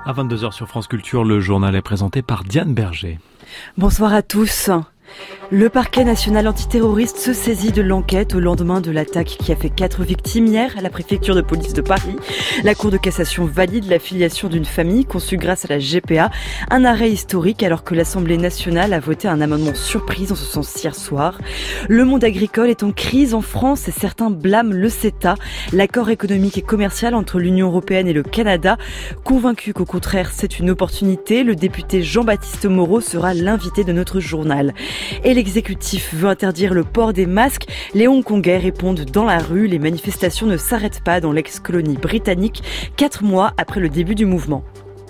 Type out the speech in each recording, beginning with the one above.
À 22h sur France Culture, le journal est présenté par Diane Berger. Bonsoir à tous. Le parquet national antiterroriste se saisit de l'enquête au lendemain de l'attaque qui a fait 4 victimes hier à la préfecture de police de Paris. La Cour de cassation valide la filiation d'une famille conçue grâce à la GPA. Un arrêt historique alors que l'Assemblée nationale a voté un amendement surprise en ce sens hier soir. Le monde agricole est en crise en France et certains blâment le CETA, l'accord économique et commercial entre l'Union européenne et le Canada. Convaincu qu'au contraire c'est une opportunité, le député Jean-Baptiste Moreau sera l'invité de notre journal. Et l'exécutif veut interdire le port des masques. Les Hongkongais répondent dans la rue. Les manifestations ne s'arrêtent pas dans l'ex-colonie britannique, 4 mois après le début du mouvement.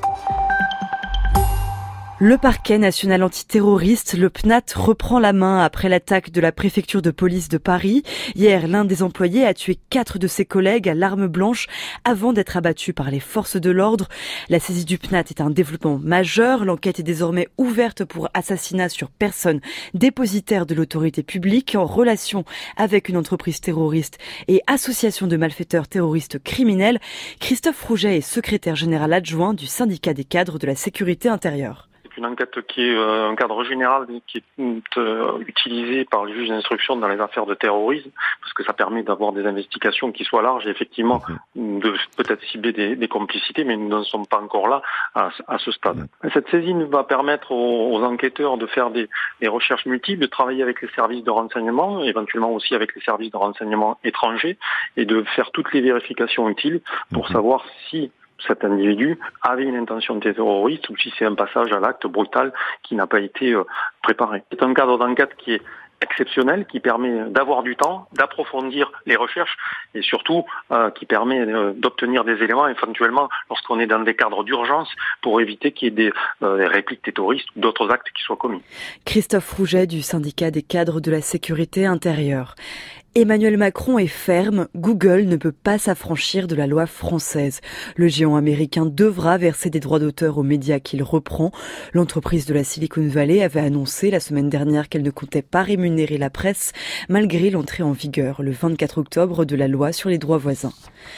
Le parquet national antiterroriste, le PNAT, reprend la main après l'attaque de la préfecture de police de Paris. Hier, l'un des employés a tué 4 de ses collègues à l'arme blanche avant d'être abattu par les forces de l'ordre. La saisie du PNAT est un développement majeur. L'enquête est désormais ouverte pour assassinat sur personne dépositaire de l'autorité publique en relation avec une entreprise terroriste et association de malfaiteurs terroristes criminels. Christophe Rouget est secrétaire général adjoint du syndicat des cadres de la sécurité intérieure. Une enquête qui est un cadre général qui est utilisé par le juge d'instruction dans les affaires de terrorisme, parce que ça permet d'avoir des investigations qui soient larges et effectivement de peut-être cibler des complicités, mais nous n'en sommes pas encore là à ce stade. Cette saisine va permettre aux enquêteurs de faire des recherches multiples, de travailler avec les services de renseignement, éventuellement aussi avec les services de renseignement étrangers, et de faire toutes les vérifications utiles pour savoir si cet individu avait une intention terroriste ou si c'est un passage à l'acte brutal qui n'a pas été préparé. C'est un cadre d'enquête qui est exceptionnel, qui permet d'avoir du temps, d'approfondir les recherches et surtout qui permet d'obtenir des éléments éventuellement lorsqu'on est dans des cadres d'urgence pour éviter qu'il y ait des répliques terroristes ou d'autres actes qui soient commis. Christophe Rouget du syndicat des cadres de la sécurité intérieure. Emmanuel Macron est ferme, Google ne peut pas s'affranchir de la loi française. Le géant américain devra verser des droits d'auteur aux médias qu'il reprend. L'entreprise de la Silicon Valley avait annoncé la semaine dernière qu'elle ne comptait pas rémunérer la presse, malgré l'entrée en vigueur le 24 octobre de la loi sur les droits voisins.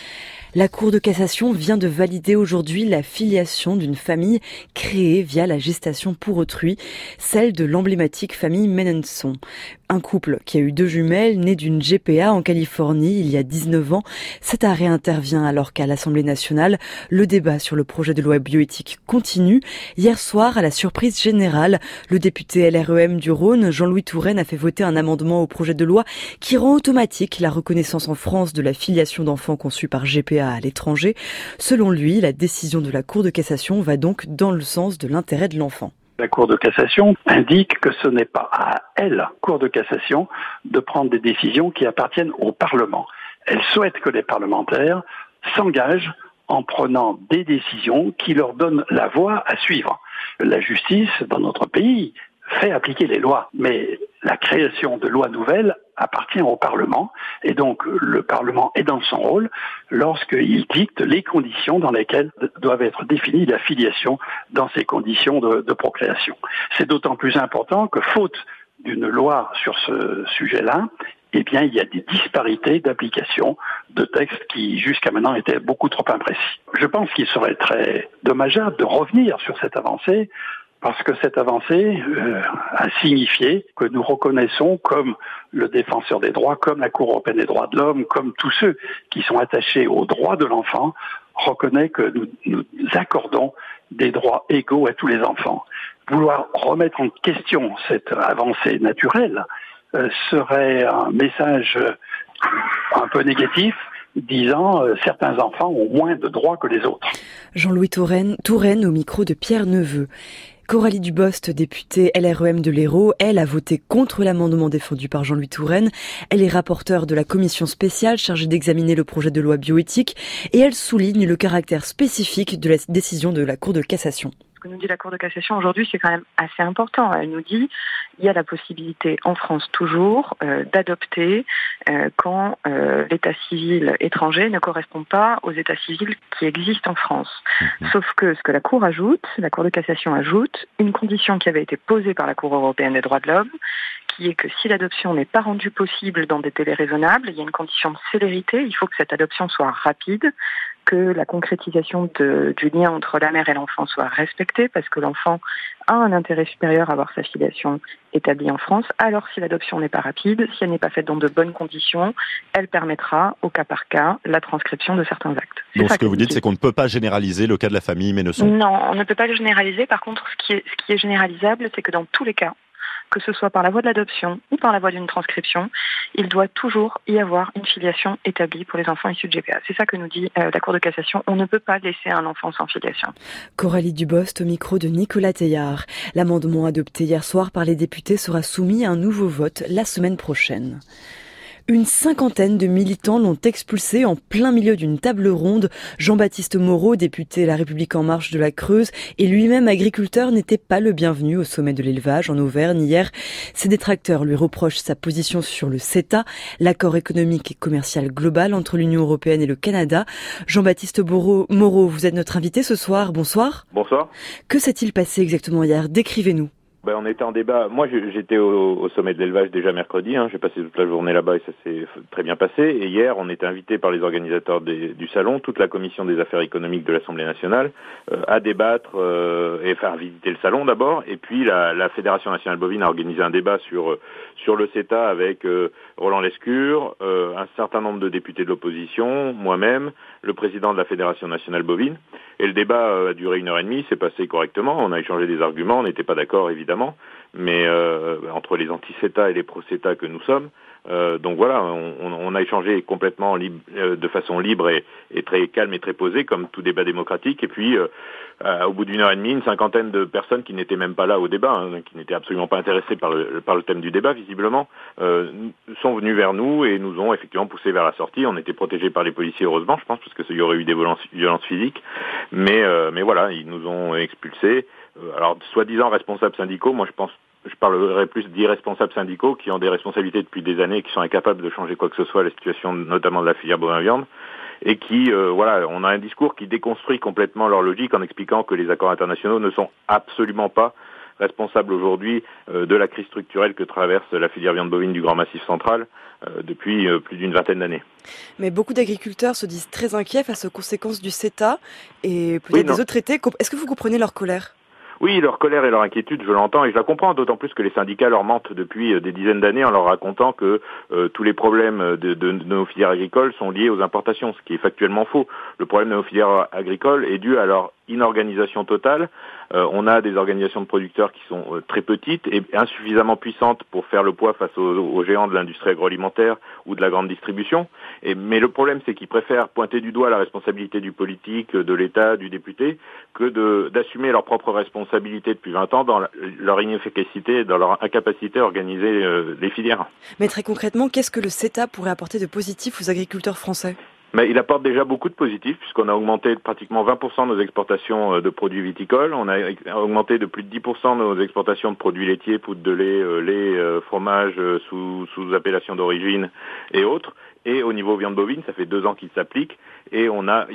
La Cour de cassation vient de valider aujourd'hui la filiation d'une famille créée via la gestation pour autrui, celle de l'emblématique famille Menenson. Un couple qui a eu 2 jumelles nées d'une GPA en Californie il y a 19 ans. Cet arrêt intervient alors qu'à l'Assemblée nationale, le débat sur le projet de loi bioéthique continue. Hier soir, à la surprise générale, le député LREM du Rhône, Jean-Louis Touraine, a fait voter un amendement au projet de loi qui rend automatique la reconnaissance en France de la filiation d'enfants conçus par GPA à l'étranger. Selon lui, la décision de la Cour de cassation va donc dans le sens de l'intérêt de l'enfant. La Cour de cassation indique que ce n'est pas à elle, Cour de cassation, de prendre des décisions qui appartiennent au Parlement. Elle souhaite que les parlementaires s'engagent en prenant des décisions qui leur donnent la voie à suivre. La justice, dans notre pays, fait appliquer les lois, mais la création de lois nouvelles appartient au Parlement, et donc le Parlement est dans son rôle lorsqu'il dicte les conditions dans lesquelles doivent être définies la filiation dans ces conditions de procréation. C'est d'autant plus important que, faute d'une loi sur ce sujet-là, eh bien, il y a des disparités d'application de textes qui, jusqu'à maintenant, étaient beaucoup trop imprécis. Je pense qu'il serait très dommageable de revenir sur cette avancée, parce que cette avancée a signifié que nous reconnaissons comme le défenseur des droits, comme la Cour européenne des droits de l'homme, comme tous ceux qui sont attachés aux droits de l'enfant, reconnaît que nous accordons des droits égaux à tous les enfants. Vouloir remettre en question cette avancée naturelle serait un message un peu négatif, disant certains enfants ont moins de droits que les autres. Jean-Louis Touraine au micro de Pierre Neveu. Coralie Dubost, députée LREM de l'Hérault, elle a voté contre l'amendement défendu par Jean-Louis Touraine. Elle est rapporteure de la commission spéciale chargée d'examiner le projet de loi bioéthique et elle souligne le caractère spécifique de la décision de la Cour de cassation. Ce que nous dit la Cour de cassation aujourd'hui, c'est quand même assez important. Elle nous dit il y a la possibilité en France toujours d'adopter quand l'état civil étranger ne correspond pas aux états civils qui existent en France. Sauf que ce que la Cour ajoute, la Cour de cassation ajoute, une condition qui avait été posée par la Cour européenne des droits de l'homme, qui est que si l'adoption n'est pas rendue possible dans des délais raisonnables, il y a une condition de célérité, il faut que cette adoption soit rapide, que la concrétisation du lien entre la mère et l'enfant soit respectée, parce que l'enfant a un intérêt supérieur à voir sa filiation établie en France. Alors si l'adoption n'est pas rapide, si elle n'est pas faite dans de bonnes conditions, elle permettra au cas par cas la transcription de certains actes. Donc ce que vous dites, c'est qu'on ne peut pas généraliser le cas de la famille Ménesson. Non, on ne peut pas le généraliser. Par contre, ce qui est généralisable, c'est que dans tous les cas, que ce soit par la voie de l'adoption ou par la voie d'une transcription, il doit toujours y avoir une filiation établie pour les enfants issus de GPA. C'est ça que nous dit la Cour de cassation. On ne peut pas laisser un enfant sans filiation. Coralie Dubost au micro de Nicolas Teillard. L'amendement adopté hier soir par les députés sera soumis à un nouveau vote la semaine prochaine. Une cinquantaine de militants l'ont expulsé en plein milieu d'une table ronde. Jean-Baptiste Moreau, député La République En Marche de la Creuse et lui-même agriculteur, n'était pas le bienvenu au sommet de l'élevage en Auvergne hier. Ses détracteurs lui reprochent sa position sur le CETA, l'accord économique et commercial global entre l'Union européenne et le Canada. Jean-Baptiste Moreau, vous êtes notre invité ce soir. Bonsoir. Bonsoir. Que s'est-il passé exactement hier? Décrivez-nous. On était en débat. Moi, j'étais au sommet de l'élevage déjà mercredi. J'ai passé toute la journée là-bas et ça s'est très bien passé. Et hier, on était invité par les organisateurs du salon, toute la commission des affaires économiques de l'Assemblée nationale, à débattre et faire visiter le salon d'abord. Et puis, la Fédération nationale bovine a organisé un débat sur le CETA avec Roland Lescure, un certain nombre de députés de l'opposition, moi-même, le président de la Fédération nationale bovine. Et le débat a duré 1h30, s'est passé correctement. On a échangé des arguments, on n'était pas d'accord évidemment, mais entre les anti-CETA et les pro-CETA que nous sommes. Donc voilà, on a échangé complètement de façon libre et très calme et très posée, comme tout débat démocratique. Et puis, au bout d'1h30, une cinquantaine de personnes qui n'étaient même pas là au débat, qui n'étaient absolument pas intéressées par le thème du débat, visiblement, sont venus vers nous et nous ont effectivement poussé vers la sortie. On était protégés par les policiers, heureusement, je pense, parce qu'il y aurait eu des violences physiques. Mais voilà, ils nous ont expulsés. Alors, soi-disant responsables syndicaux, moi je parlerais plus d'irresponsables syndicaux qui ont des responsabilités depuis des années et qui sont incapables de changer quoi que ce soit à la situation notamment de la filière bovin-viande et qui, on a un discours qui déconstruit complètement leur logique en expliquant que les accords internationaux ne sont absolument pas responsables aujourd'hui de la crise structurelle que traverse la filière viande bovine du Grand Massif central depuis plus d'une vingtaine d'années. Mais beaucoup d'agriculteurs se disent très inquiets face aux conséquences du CETA et peut-être des autres traités. Est-ce que vous comprenez leur colère ? Oui, leur colère et leur inquiétude, je l'entends et je la comprends, d'autant plus que les syndicats leur mentent depuis des dizaines d'années en leur racontant que tous les problèmes de nos filières agricoles sont liés aux importations, ce qui est factuellement faux. Le problème de nos filières agricoles est dû à leur inorganisation totale. On a des organisations de producteurs qui sont très petites et insuffisamment puissantes pour faire le poids face aux géants de l'industrie agroalimentaire ou de la grande distribution. Mais le problème, c'est qu'ils préfèrent pointer du doigt la responsabilité du politique, de l'État, du député, que d'assumer leur propre responsabilité depuis 20 ans dans leur inefficacité, dans leur incapacité à organiser les filières. Mais très concrètement, qu'est-ce que le CETA pourrait apporter de positif aux agriculteurs français ? Mais il apporte déjà beaucoup de positifs puisqu'on a augmenté pratiquement 20% nos exportations de produits viticoles. On a augmenté de plus de 10% nos exportations de produits laitiers, poudre de lait, fromage sous appellation d'origine et autres. Et au niveau viande bovine, ça fait 2 ans qu'il s'applique et on a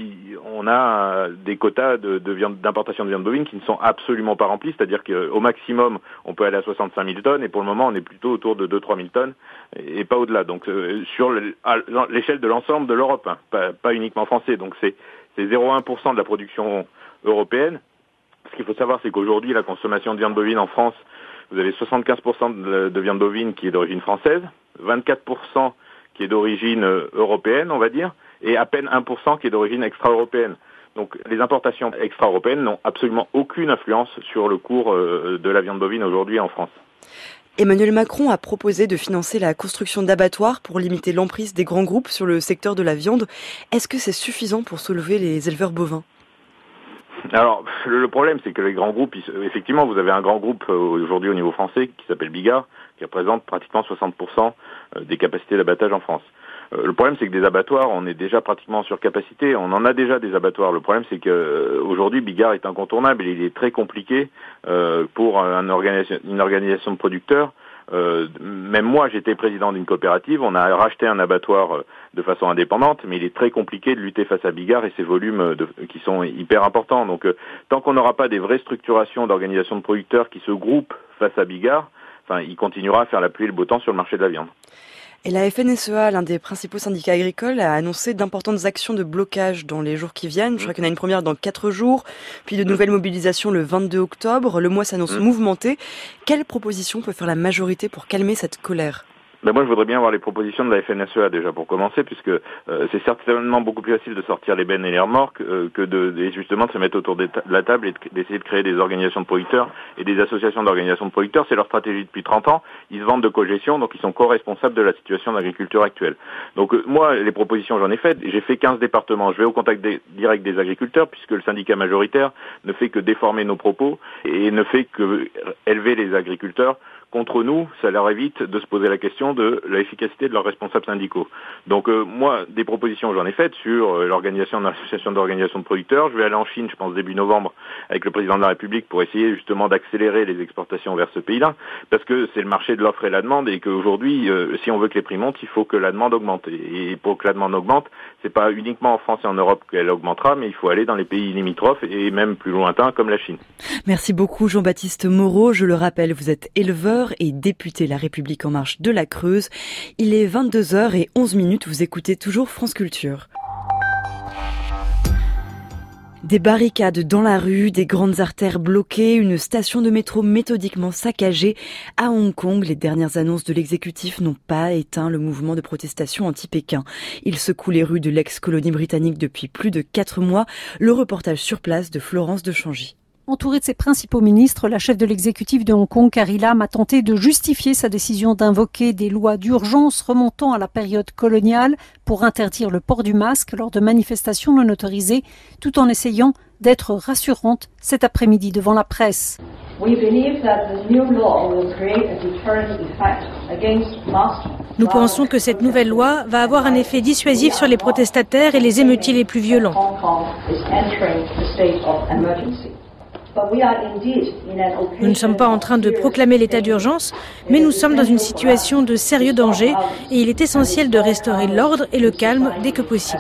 des quotas d'importation de viande bovine qui ne sont absolument pas remplis, c'est-à-dire qu'au maximum, on peut aller à 65 000 tonnes et pour le moment, on est plutôt autour de 2-3 000 tonnes et pas au-delà. Donc sur l'échelle de l'ensemble de l'Europe, pas uniquement français. Donc c'est 0,1% de la production européenne. Ce qu'il faut savoir, c'est qu'aujourd'hui, la consommation de viande bovine en France, vous avez 75% de viande bovine qui est d'origine française, 24% qui est d'origine européenne, on va dire, et à peine 1% qui est d'origine extra-européenne. Donc les importations extra-européennes n'ont absolument aucune influence sur le cours de la viande bovine aujourd'hui en France. Emmanuel Macron a proposé de financer la construction d'abattoirs pour limiter l'emprise des grands groupes sur le secteur de la viande. Est-ce que c'est suffisant pour soulever les éleveurs bovins ? Alors, le problème, c'est que les grands groupes, effectivement, vous avez un grand groupe aujourd'hui au niveau français qui s'appelle Bigard, qui représente pratiquement 60% des capacités d'abattage en France. Le problème, c'est que des abattoirs, on est déjà pratiquement en surcapacité. On en a déjà des abattoirs. Le problème, c'est que aujourd'hui, Bigard est incontournable et il est très compliqué pour une organisation de producteurs. Même moi, j'étais président d'une coopérative. On a racheté un abattoir de façon indépendante, mais il est très compliqué de lutter face à Bigard et ses volumes qui sont hyper importants. Donc, tant qu'on n'aura pas des vraies structurations d'organisations de producteurs qui se groupent face à Bigard, il continuera à faire la pluie et le beau temps sur le marché de la viande. Et la FNSEA, l'un des principaux syndicats agricoles, a annoncé d'importantes actions de blocage dans les jours qui viennent. Je crois qu'il y en a une première dans 4 jours, puis de nouvelles mobilisations le 22 octobre. Le mois s'annonce mouvementé. Quelle proposition peut faire la majorité pour calmer cette colère ? Moi, je voudrais bien voir les propositions de la FNSEA déjà pour commencer, puisque c'est certainement beaucoup plus facile de sortir les bennes et les remorques que justement de se mettre autour de la table et d'essayer de créer des organisations de producteurs et des associations d'organisations de producteurs. C'est leur stratégie depuis 30 ans. Ils se vendent de cogestion, donc ils sont co-responsables de la situation de l'agriculture actuelle. Donc moi, les propositions, j'en ai faites. J'ai fait 15 départements. Je vais au contact direct des agriculteurs, puisque le syndicat majoritaire ne fait que déformer nos propos et ne fait que élever les agriculteurs contre nous. Ça leur évite de se poser la question de l'efficacité de leurs responsables syndicaux. Donc moi, des propositions j'en ai faites sur l'organisation d'une association d'organisation de producteurs. Je vais aller en Chine, je pense début novembre, avec le président de la République pour essayer justement d'accélérer les exportations vers ce pays-là, parce que c'est le marché de l'offre et la demande, et qu'aujourd'hui, si on veut que les prix montent, il faut que la demande augmente. Et pour que la demande augmente, c'est pas uniquement en France et en Europe qu'elle augmentera, mais il faut aller dans les pays limitrophes et même plus lointains comme la Chine. Merci beaucoup Jean-Baptiste Moreau. Je le rappelle, vous êtes éleveur et député La République En Marche de la Creuse. Il est 22h11, vous écoutez toujours France Culture. Des barricades dans la rue, des grandes artères bloquées, une station de métro méthodiquement saccagée. À Hong Kong, les dernières annonces de l'exécutif n'ont pas éteint le mouvement de protestation anti-Pékin. Il secoue les rues de l'ex-colonie britannique depuis plus de 4 mois. Le reportage sur place de Florence de Changy. Entourée de ses principaux ministres, la chef de l'exécutif de Hong Kong, Carrie Lam, a tenté de justifier sa décision d'invoquer des lois d'urgence remontant à la période coloniale pour interdire le port du masque lors de manifestations non autorisées, tout en essayant d'être rassurante cet après-midi devant la presse. Nous pensons que cette nouvelle loi va avoir un effet dissuasif sur les protestataires et les émeutiers les plus violents. Nous ne sommes pas en train de proclamer l'état d'urgence, mais nous sommes dans une situation de sérieux danger et il est essentiel de restaurer l'ordre et le calme dès que possible.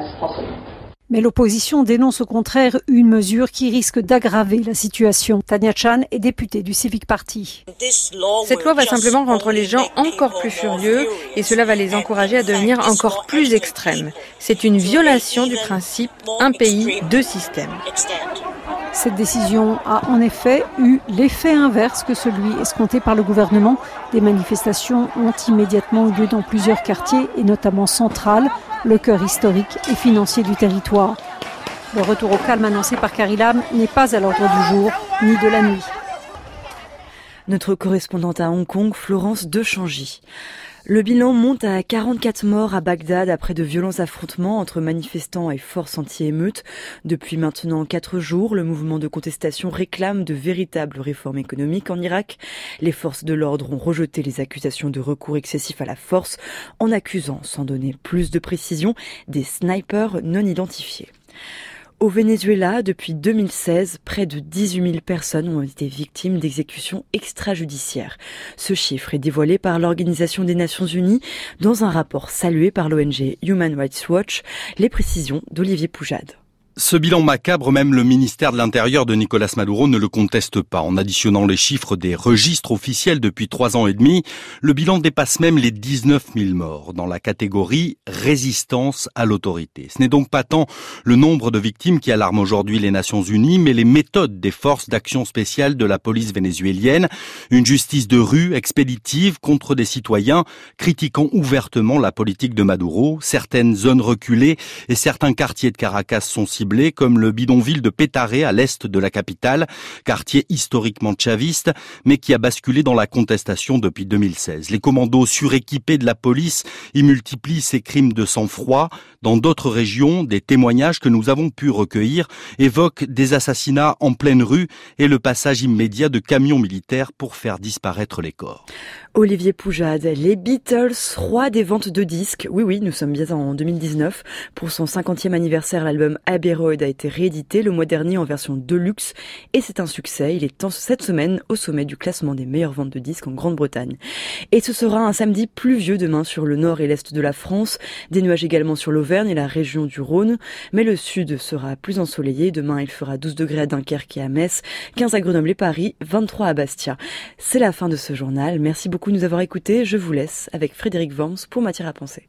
Mais l'opposition dénonce au contraire une mesure qui risque d'aggraver la situation. Tanya Chan est députée du Civic Party. Cette loi va simplement rendre les gens encore plus furieux et cela va les encourager à devenir encore plus extrêmes. C'est une violation du principe « un pays, deux systèmes ». Cette décision a en effet eu l'effet inverse que celui escompté par le gouvernement. Des manifestations ont immédiatement eu lieu dans plusieurs quartiers et notamment Central, le cœur historique et financier du territoire. Le retour au calme annoncé par Carrie Lam n'est pas à l'ordre du jour ni de la nuit. Notre correspondante à Hong Kong, Florence de Changy. Le bilan monte à 44 morts à Bagdad après de violents affrontements entre manifestants et forces anti-émeutes. Depuis maintenant 4 jours, le mouvement de contestation réclame de véritables réformes économiques en Irak. Les forces de l'ordre ont rejeté les accusations de recours excessif à la force en accusant, sans donner plus de précision, des snipers non identifiés. Au Venezuela, depuis 2016, près de 18 000 personnes ont été victimes d'exécutions extrajudiciaires. Ce chiffre est dévoilé par l'Organisation des Nations Unies dans un rapport salué par l'ONG Human Rights Watch. Les précisions d'Olivier Poujade. Ce bilan macabre, même le ministère de l'Intérieur de Nicolás Maduro ne le conteste pas. En additionnant les chiffres des registres officiels depuis 3 ans et demi, le bilan dépasse même les 19 000 morts dans la catégorie résistance à l'autorité. Ce n'est donc pas tant le nombre de victimes qui alarme aujourd'hui les Nations Unies, mais les méthodes des forces d'action spéciale de la police vénézuélienne. Une justice de rue expéditive contre des citoyens critiquant ouvertement la politique de Maduro. Certaines zones reculées et certains quartiers de Caracas sont ciblés, comme le bidonville de Petare à l'est de la capitale, quartier historiquement chaviste, mais qui a basculé dans la contestation depuis 2016. Les commandos suréquipés de la police y multiplient ces crimes de sang-froid. Dans d'autres régions, des témoignages que nous avons pu recueillir évoquent des assassinats en pleine rue et le passage immédiat de camions militaires pour faire disparaître les corps. Olivier Poujade, les Beatles, rois des ventes de disques. Oui, nous sommes bien en 2019. Pour son 50e anniversaire, l'album Abbey Road a été réédité le mois dernier en version deluxe et c'est un succès. Il est cette semaine au sommet du classement des meilleures ventes de disques en Grande-Bretagne. Et ce sera un samedi pluvieux demain sur le nord et l'est de la France. Des nuages également sur l'Auvergne et la région du Rhône. Mais le sud sera plus ensoleillé. Demain, il fera 12 degrés à Dunkerque et à Metz, 15 à Grenoble et Paris, 23 à Bastia. C'est la fin de ce journal. Merci beaucoup de nous avoir écoutés. Je vous laisse avec Frédéric Worms pour Matière à penser.